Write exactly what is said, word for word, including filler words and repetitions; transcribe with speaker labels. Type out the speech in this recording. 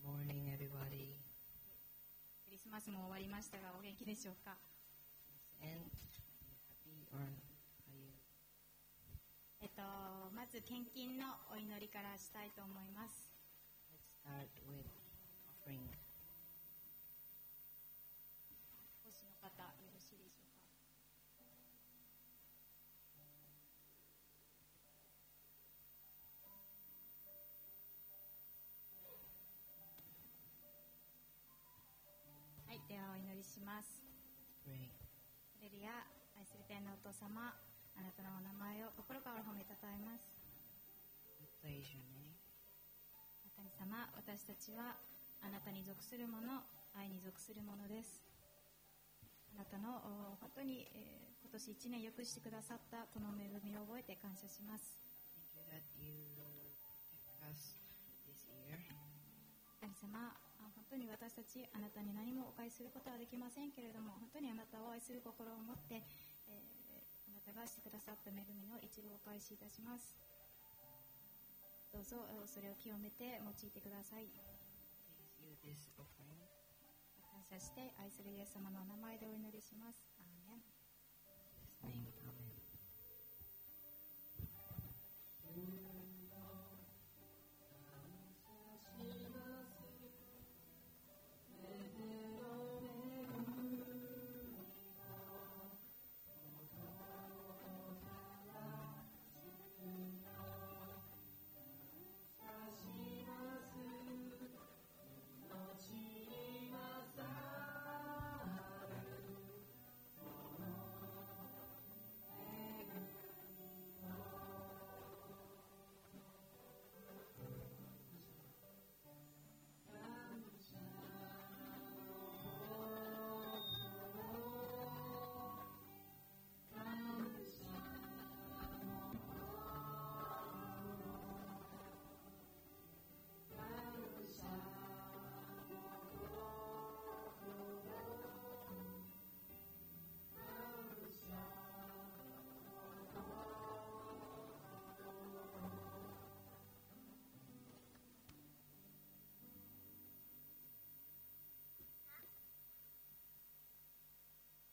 Speaker 1: morning, everybody.
Speaker 2: クリスマスも終わりましたが、お元気でしょうか。
Speaker 1: And happy or are you?
Speaker 2: えっと、まず献金のお祈りからしたいと思います。
Speaker 1: Let's start with offering.
Speaker 2: 奉仕の方、よろしいでしょうか。はい、ではお祈りします。
Speaker 1: Pray.
Speaker 2: ハレルヤ、愛する天のお父様、あなたのお名前を心から褒めたたえます。
Speaker 1: We praise your name.
Speaker 2: 神様、私たちはあなたに属するもの、愛に属するものです。あなたの本当に、えー、今年一年よくしてくださったこの恵みを覚えて感謝します。
Speaker 1: Thank you that you protect us this year.
Speaker 2: 神様、本当に私たちあなたに何もお返しすることはできませんけれども、本当にあなたを愛する心を持って、えー、あなたがしてくださった恵みの一部をお返しいたします。どうぞそれを清めて用いてください。
Speaker 1: Please use this offering.
Speaker 2: 感謝して愛するイエス様のお名前でお祈りします。アーメン。
Speaker 1: In Jesus' name, Amen.